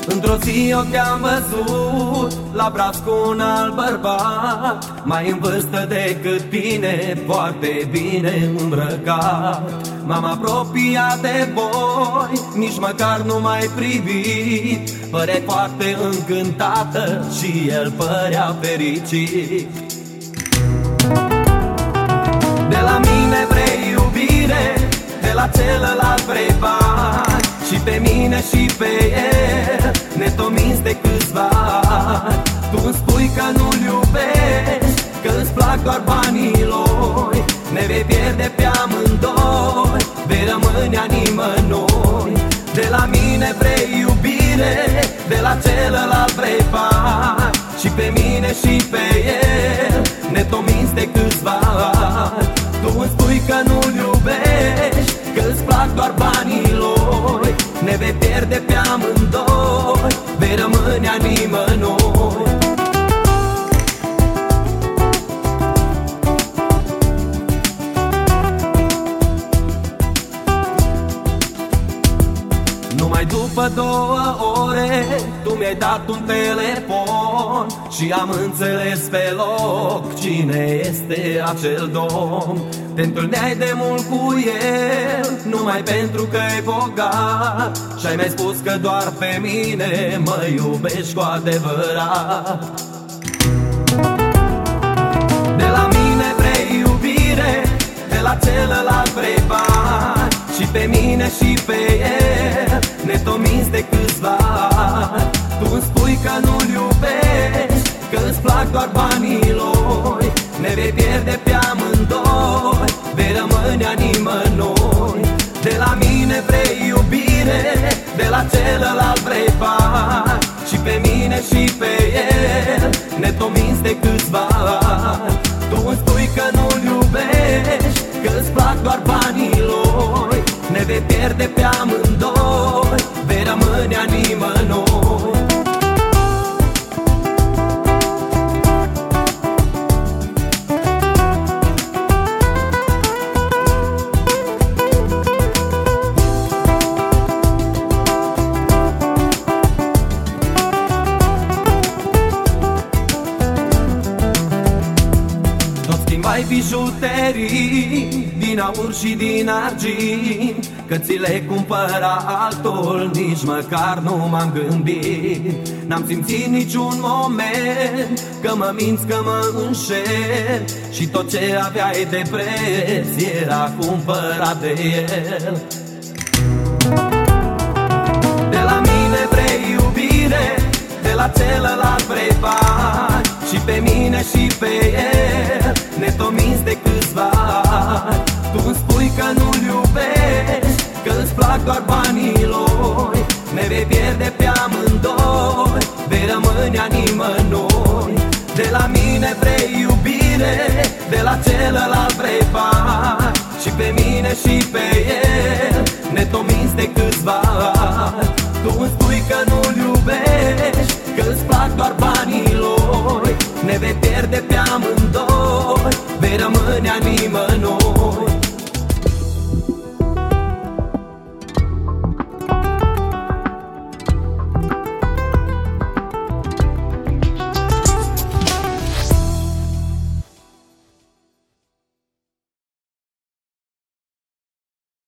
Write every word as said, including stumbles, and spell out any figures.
Într-o zi eu te-am văzut la braț cu un alt bărbat, mai în vârstă decât tine, foarte bine îmbrăcat. M-am apropiat de voi, nici măcar nu m-ai privit. Păreai foarte încântată și el părea fericit. De la mine vrei iubire, de la celălalt vrei bani, și pe mine și pe el ne tomiți de câțiva ani. Tu îmi spui că nu-l iubești, că îți plac doar banii lui. Ne vei pierde pe amândoi, vei rămâne a nimănui. De la mine vrei iubire, de la celălalt vrei bani, și pe mine și pe el ne tomiți de câțiva ani. Tu îmi spui că nu-l iubești, că îți plac doar banii lui. Ne vei pierde pe amândoi, vei rămâne a nimănui. Numai după două ore tu mi-ai dat un telefon și am înțeles pe loc cine este acel domn. Te întâlneai de mult cu el numai pentru că-i bogat și-ai mai spus că doar pe mine mă iubești cu adevărat. De la mine vrei iubire, de la celălalt vrei bani, și pe mine și pe el ne tomiți de câțiva ani. Tu îmi spui că nu-l iubești, că îți plac doar banii lui. Ne vei pierde pe amândoi, vei rămâne a nimănui. De la mine vrei iubire, de la celălalt vrei bani, și pe mine și pe el ne tomiți de câțiva ani. Tu îmi spui că nu-l iubești, că îți plac doar banii lui. Ne vei pierde pe amândoi, vei rămâne a nimănui. Schimbai bijuterii din aur și din argint, că ți le cumpăra altul, nici măcar nu m-am gândit. N-am simțit niciun moment că mă minți, că mă înșel, și tot ce aveai de preț era cumpărat de el. De la mine vrei iubire, de la celălalt vrei bani, și pe mine și pe el ne tomiți de câțiva ani. Tu îmi spui că nu-l iubești, că îți plac doar banii lui. Ne vei pierde pe amândoi, vei rămâne a nimănui. De la mine vrei iubire, de la celălalt vrei bani, și pe mine și pe el ne tomiți de câțiva ani. Tu îmi spui că nu-l iubești, că îți plac doar banii lui. Ne vei pierde pe amândoi, vei rămâne a nimănui.